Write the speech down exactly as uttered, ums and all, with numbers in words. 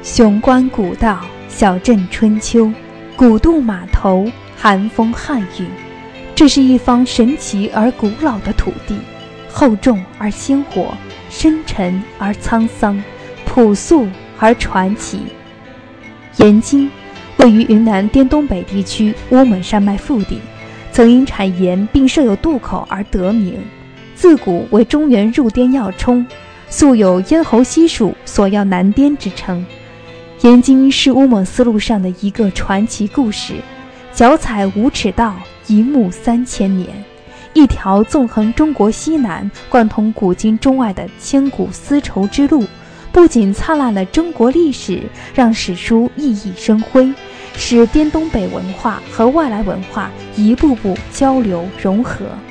雄关古道，小镇春秋，古渡码头，寒风汉语。这是一方神奇而古老的土地，厚重而鲜活，深沉而沧桑，朴素而传奇。盐津位于云南滇东北地区乌蒙山脉腹地，曾因产盐并设有渡口而得名，自古为中原入滇要冲，素有咽喉西蜀，索要南滇之称。盐津是乌蒙丝路上的一个传奇故事，脚踩五尺道，一目三千年，一条纵横中国西南、贯通古今中外的千古丝绸之路，不仅灿烂了中国历史，让史书熠熠生辉，使滇东北文化和外来文化一步步交流融合。